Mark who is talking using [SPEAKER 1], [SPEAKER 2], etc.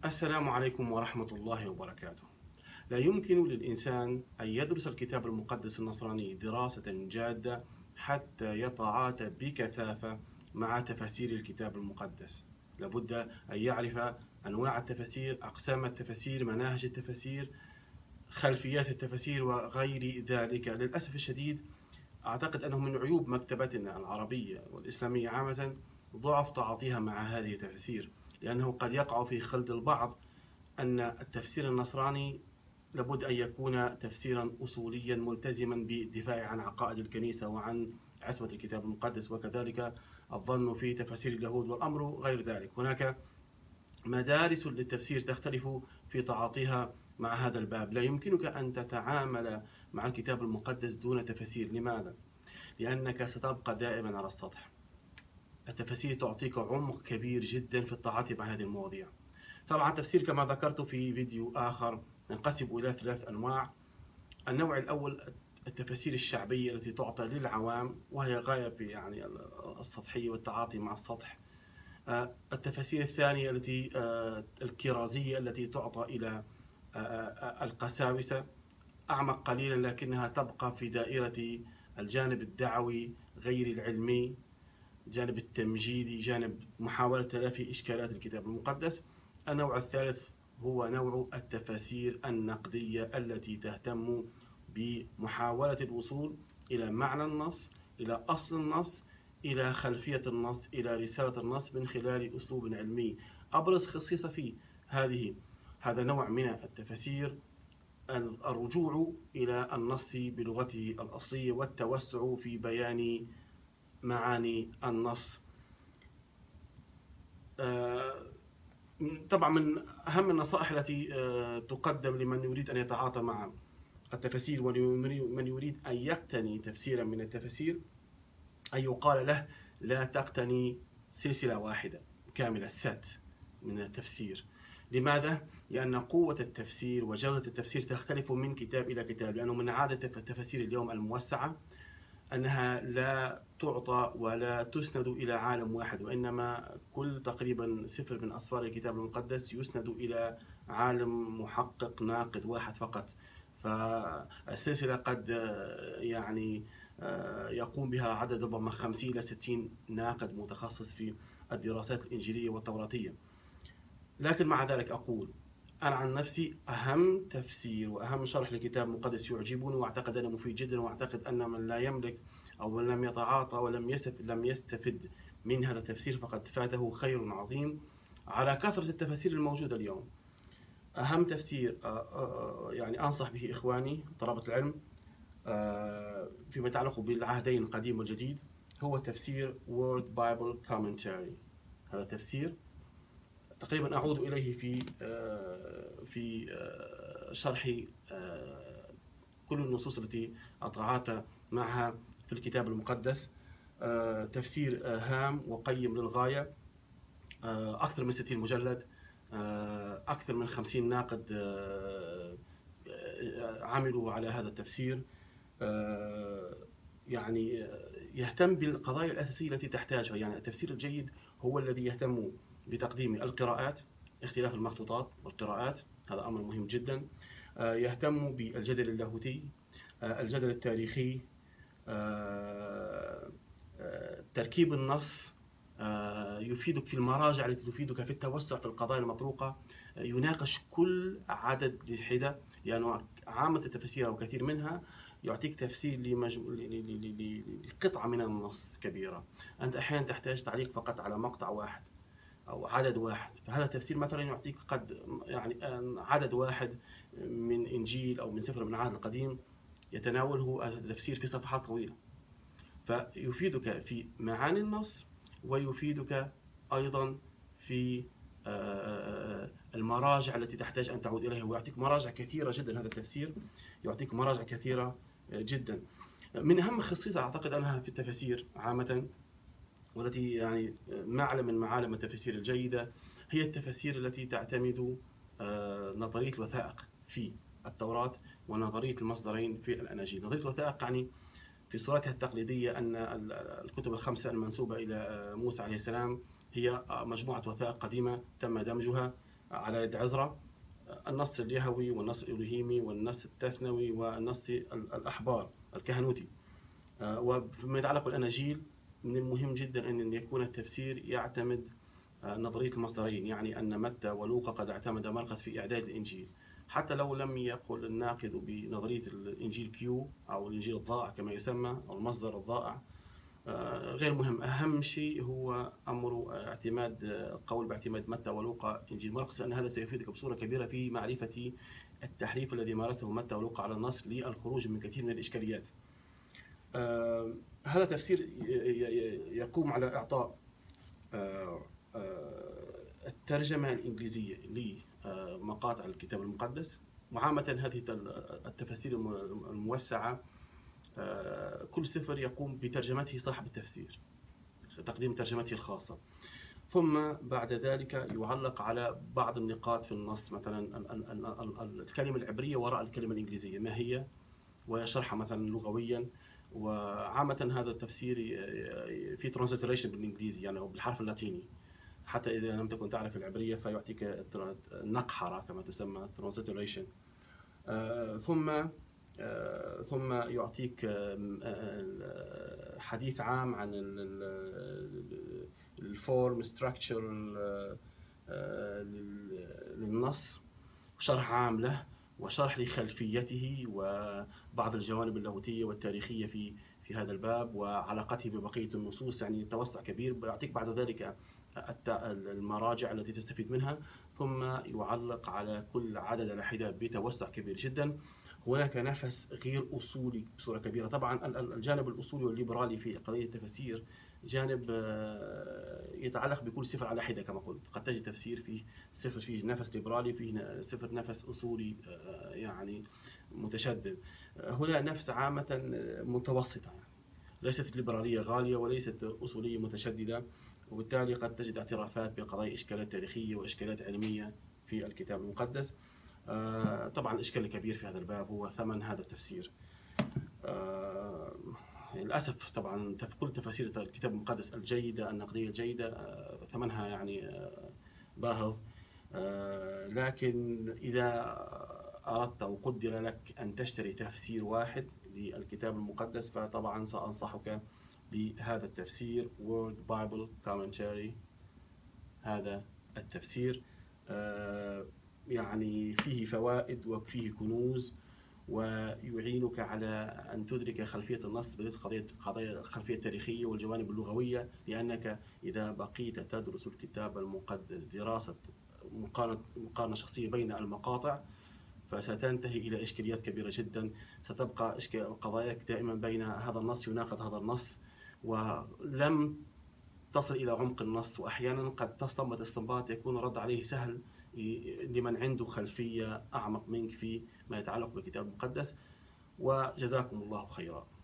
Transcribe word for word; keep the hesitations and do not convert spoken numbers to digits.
[SPEAKER 1] السلام عليكم ورحمة الله وبركاته. لا يمكن للإنسان أن يدرس الكتاب المقدس النصراني دراسة جادة حتى يتعاطى بكثافة مع تفاسير الكتاب المقدس. لابد أن يعرف أنواع التفاسير، أقسام التفاسير، مناهج التفاسير، خلفيات التفاسير وغير ذلك. للأسف الشديد أعتقد أنه من عيوب مكتبتنا العربية والإسلامية عامة ضعف تعاطيها مع هذه التفاسير، لأنه قد يقع في خلط البعض أن التفسير النصراني لابد أن يكون تفسيرا أصوليا ملتزما بالدفاع عن عقائد الكنيسة وعن عصمة الكتاب المقدس، وكذلك الظن في تفاسير اليهود، والأمر غير ذلك. هناك مدارس للتفسير تختلف في تعاطيها مع هذا الباب. لا يمكنك أن تتعامل مع الكتاب المقدس دون تفسير. لماذا؟ لأنك ستبقى دائما على السطح. التفسير تعطيك عمق كبير جدا في التعاطي مع هذه المواضيع. طبعا التفسير كما ذكرت في فيديو آخر ينقسم إلى ثلاث أنواع. النوع الأول التفاسير الشعبية التي تعطى للعوام، وهي غاية في يعني السطحية والتعاطي مع السطح. التفاسير الثانية التي الكرازية التي تعطى إلى القساوسة، أعمق قليلا لكنها تبقى في دائرة الجانب الدعوي غير العلمي، جانب التمجيدي، جانب محاولة تلافي إشكالات الكتاب المقدس. النوع الثالث هو نوع التفاسير النقدية التي تهتم بمحاولة الوصول إلى معنى النص، إلى أصل النص، إلى خلفية النص، إلى رسالة النص من خلال أسلوب علمي. أبرز خصيصة في هذه هذا نوع من التفاسير الرجوع إلى النص بلغته الأصلية والتوسع في بيان معاني النص. طبعا من أهم النصائح التي تقدم لمن يريد أن يتعاطى مع التفاسير ومن يريد أن يقتني تفسيرا من التفاسير أن يقال له لا تقتني سلسلة واحدة كاملة سات من التفسير. لماذا؟ لأن قوة التفسير وجودة التفسير تختلف من كتاب إلى كتاب، لأنه من عادة التفاسير اليوم الموسعة أنها لا تعطى ولا تسند إلى عالم واحد، وإنما كل تقريبا سفر من أسفار الكتاب المقدس يسند إلى عالم محقق ناقد واحد فقط. فالسلسلة قد يعني يقوم بها عدد ربما خمسين إلى ستين ناقد متخصص في الدراسات الإنجيلية والتوراتية. لكن مع ذلك أقول أنا عن نفسي أهم تفسير وأهم شرح للكتاب المقدس يعجبني وأعتقد أنه مفيد جدا، وأعتقد أن من لا يملك أو من لم يتعاطى ولم يستفد, لم يستفد من هذا التفسير فقد فاته خير عظيم على كثرة التفاسير الموجودة اليوم. أهم تفسير يعني أنصح به إخواني طلبة العلم فيما يتعلق بالعهدين القديم والجديد هو تفسير Word Bible Commentary. هذا تفسير تقريبا أعود إليه في في شرح كل النصوص التي أتعاطى معها في الكتاب المقدس. تفسير هام وقيم للغاية، أكثر من ستين مجلد، أكثر من خمسين ناقد عملوا على هذا التفسير. يعني يهتم بالقضايا الأساسية التي تحتاجها. يعني التفسير الجيد هو الذي يهتم بتقديم القراءات، اختلاف المخطوطات والقراءات، هذا أمر مهم جدا. يهتم بالجدل اللاهوتي، الجدل التاريخي، تركيب النص، يفيدك في المراجع التي تفيدك في التوسع في القضايا المطروقة، يناقش كل عدد لحدة، لأنه يعني عامة التفسير أو كثير منها يعطيك تفسير لقطعة من النص كبيرة. أنت أحيانا تحتاج تعليق فقط على مقطع واحد أو عدد واحد، فهذا التفسير مثلا يعطيك قد يعني عدد واحد من إنجيل أو من سفر من العهد القديم يتناوله التفسير في صفحات طويلة، فيفيدك في معاني النص ويفيدك أيضا في المراجع التي تحتاج أن تعود إليها، ويعطيك مراجع كثيرة جدا. هذا التفسير يعطيك مراجع كثيرة جدا. من أهم خصيصة أعتقد أنها في التفاسير عامة والتي يعني معلم من معالم التفاسير الجيدة هي التفاسير التي تعتمد نظرية الوثائق في التوراة ونظرية المصدرين في الأناجيل. نظرية الوثائق يعني في صورتها التقليدية أن الكتب الخمسة المنسوبة إلى موسى عليه السلام هي مجموعة وثائق قديمة تم دمجها على يد عزرا، النص اليهوي والنص الإلهيمي والنص التثنوي والنص الأحبار الكهنوتي. وفيما يتعلق بالأناجيل، من المهم جدا أن يكون التفسير يعتمد نظرية المصدرين، يعني أن متى ولوقا قد اعتمد مرقس في إعداد الإنجيل، حتى لو لم يقل الناقد بنظرية الإنجيل كيو أو الإنجيل الضائع كما يسمى أو المصدر الضائع، غير مهم. أهم شيء هو أمر اعتماد القول باعتماد متى ولوقا إنجيل مرقس، لأن هذا سيفيدك بصورة كبيرة في معرفة التحريف الذي مارسه متى ولوقا على النص للخروج من كثير من الإشكاليات. هذا تفسير يقوم على إعطاء الترجمة الإنجليزية لمقاطع الكتاب المقدس. وعامة هذه التفاسير الموسعة كل سفر يقوم بترجمته صاحب التفسير، تقديم ترجمته الخاصة، ثم بعد ذلك يعلق على بعض النقاط في النص، مثلا الكلمة العبرية وراء الكلمة الإنجليزية ما هي، ويشرحها مثلا لغويا. وعامة هذا التفسير في ترانسليشن بالإنجليزي يعني أو بالحرف اللاتيني، حتى إذا لم تكن تعرف العبرية فيعطيك نقحرة كما تسمى ترانسليشن. ثم ثم يعطيك حديث عام عن الفورم ستراكشر للنص، شرح عام له وشرح لخلفيته وبعض الجوانب اللاهوتية والتاريخية في في هذا الباب وعلاقته ببقية النصوص، يعني توسع كبير. يعطيك بعد ذلك المراجع التي تستفيد منها، ثم يعلق على كل عدد الأحداث بتوسع كبير جدا. هناك نفس غير أصولي بصورة كبيرة. طبعا الجانب الأصولي والليبرالي في قضية التفسير جانب يتعلق بكل سفر على حدة كما قلت. قد تجد تفسير فيه سفر فيه نفس ليبرالي، فيه سفر نفس أصولي يعني متشدد. هنا نفس عامة متوسطة، يعني ليست ليبرالية غالية وليست أصولية متشددة، وبالتالي قد تجد اعترافات بقضايا إشكالات تاريخية وإشكالات علمية في الكتاب المقدس. طبعا الإشكال الكبير في هذا الباب هو ثمن هذا التفسير. للأسف طبعا كل تفاسير الكتاب المقدس الجيدة النقدية الجيدة ثمنها يعني باهظ، لكن إذا أردت أو قدر لك أن تشتري تفسير واحد للكتاب المقدس فطبعا سأنصحك بهذا التفسير Word Bible Commentary. هذا التفسير يعني فيه فوائد وفيه كنوز، ويعينك على أن تدرك خلفية النص بدقة قضايا الخلفية التاريخية والجوانب اللغوية، لأنك إذا بقيت تدرس الكتاب المقدس دراسة مقارنة شخصية بين المقاطع فستنتهي إلى إشكاليات كبيرة جدا. ستبقى قضاياك دائما بين هذا النص يناقض هذا النص، ولم تصل إلى عمق النص، وأحيانا قد تستنبط استنباط يكون الرد عليه سهل لمن عنده خلفية أعمق منك في ما يتعلق بالكتاب المقدس. وجزاكم الله خيرا.